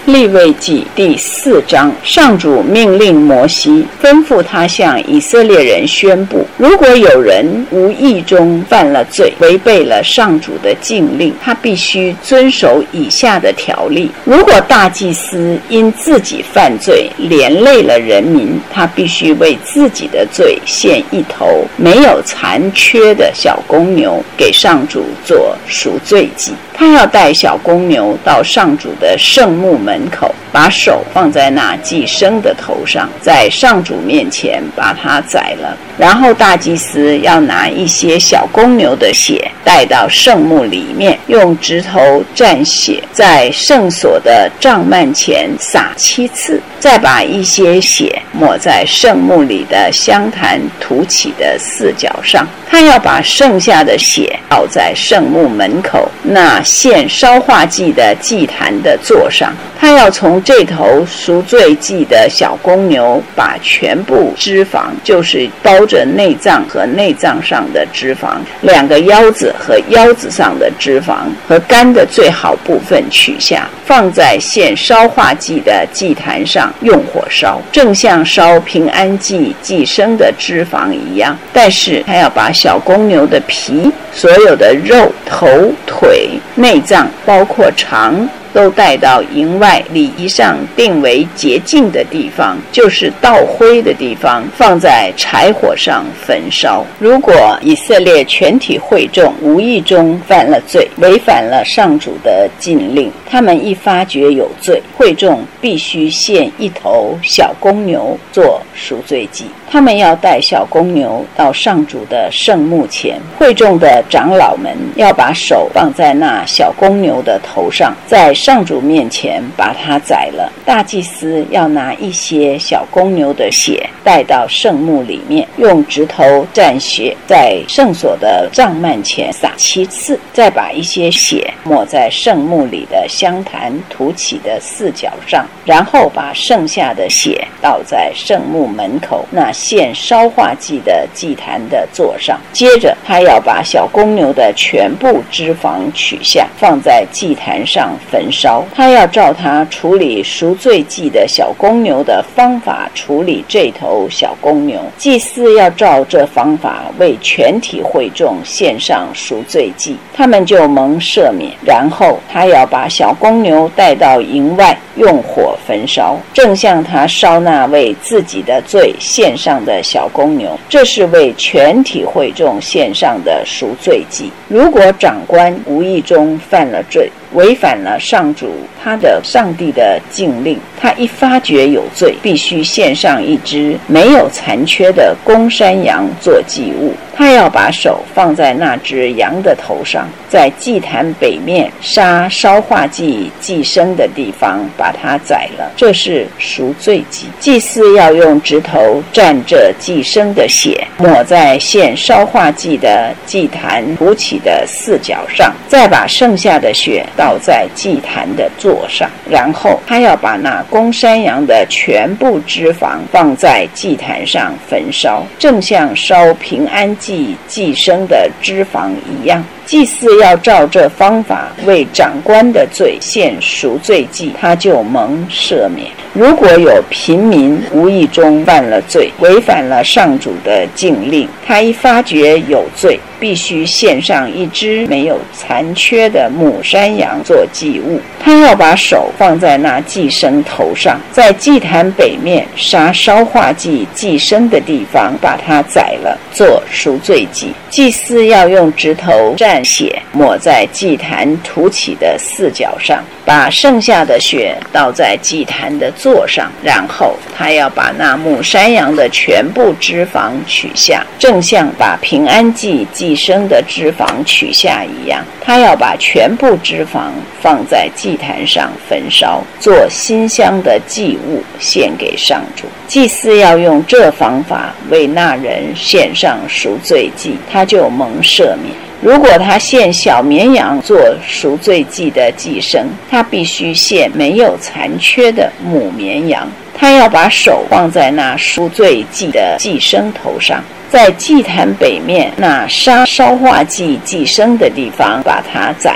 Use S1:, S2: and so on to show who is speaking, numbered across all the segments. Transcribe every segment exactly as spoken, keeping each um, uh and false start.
S1: 利未记第四章，上主命令摩西，吩咐他向以色列人宣布，如果有人无意中犯了罪，违背了上主的禁令，他必须遵守以下的条例。如果大祭司因自己犯罪连累了人民，他必须为自己的罪献一头没有残缺的小公牛给上主做赎罪祭。他要带小公牛到上主的圣幕门口，把手放在那祭牲的头上，在上主面前把它宰了。然后大祭司要拿一些小公牛的血带到圣幕里面，用指头蘸血，在圣所的帐幔前撒七次，再把一些血抹在圣幕里的香坛凸起的四角上。他要把剩下的血倒在圣幕门口那献烧化祭的祭坛的座上。他要从这头赎罪祭的小公牛把全部脂肪，就是包着内脏和内脏上的脂肪，两个腰子和腰子上的脂肪和肝的最好部分取下，放在献烧化祭的祭坛上用火烧，正像烧平安祭祭牲的脂肪一样。但是他要把小公牛的皮、所有的肉、头、腿、内脏，包括肠，都带到营外礼仪上定为洁净的地方，就是倒灰的地方，放在柴火上焚烧。如果以色列全体会众无意中犯了罪，违反了上主的禁令，他们一发觉有罪，会众必须献一头小公牛做赎罪祭。他们要带小公牛到上主的圣幕前，会众的长老们要把手放在那小公牛的头上，在上主面前把它宰了。大祭司要拿一些小公牛的血带到圣幕里面，用指头蘸血，在圣所的帐幔前撒七次，再把一些血抹在圣幕里的香坛凸起的四角上，然后把剩下的血倒在圣幕门口那献烧化祭的祭坛的座上。接着他要把小公牛的全部脂肪取下，放在祭坛上焚烧。他要照他处理赎罪祭的小公牛的方法处理这头小公牛。祭司要照这方法为全体会众献上赎罪祭，他们就蒙赦免。然后他要把小公牛带到营外，用火焚烧，正像他烧那为自己的罪献上的小公牛，这是为全体会众献上的赎罪祭。如果长官无意中犯了罪，违反了上主他的上帝的禁令，他一发觉有罪，必须献上一只没有残缺的公山羊做祭物。他要把手放在那只羊的头上，在祭坛北面杀烧化祭祭牲的地方把它宰了，这是赎罪祭。祭司要用指头蘸着祭牲的血，抹在献烧化祭的祭坛凸起的四角上，再把剩下的血倒在祭坛的座上。然后他要把那公山羊的全部脂肪放在祭坛上焚烧，正像烧平安祭祭牲的脂肪一样。祭司要照这方法为长官的罪献赎罪祭，他就蒙赦免。如果有平民无意中犯了罪，违反了上主的禁令，他一发觉有罪，必须献上一只没有残缺的母山羊做祭物。他要把手放在那祭牲头上，在祭坛北面杀烧化祭祭牲的地方把它宰了，做赎罪祭。祭司要用指头蘸血，抹在祭坛凸起的四角上，把剩下的血倒在祭坛的座上。然后他要把那母山羊的全部脂肪取下，正像把平安祭祭牲的脂肪取下一样。他要把全部脂肪放在祭坛上焚烧，做馨香的祭物献给上主。祭司要用这方法为那人献上赎罪祭，他就蒙赦免。如果他献小绵羊做赎罪祭的祭牲，他必须献没有残缺的母绵羊。他要把手放在那赎罪祭的祭牲头上，在祭坛北面那杀烧化祭祭牲的地方把它宰了，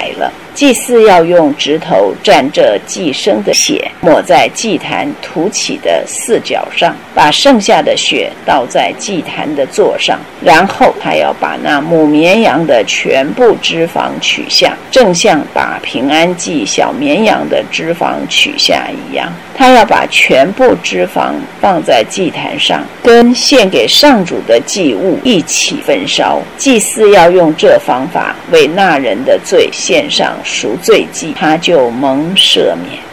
S1: 祭司要用指头蘸着祭牲的血，抹在祭坛凸起的四角上，把剩下的血倒在祭坛的座上，然后他要把那母绵羊的全部脂肪取下，正像把平安祭小绵羊的脂肪取下一样。他要把全部脂肪放在祭坛上，跟献给上主的祭物一起焚烧。祭司要用这方法为那人的罪献上赎罪祭，他就蒙赦免。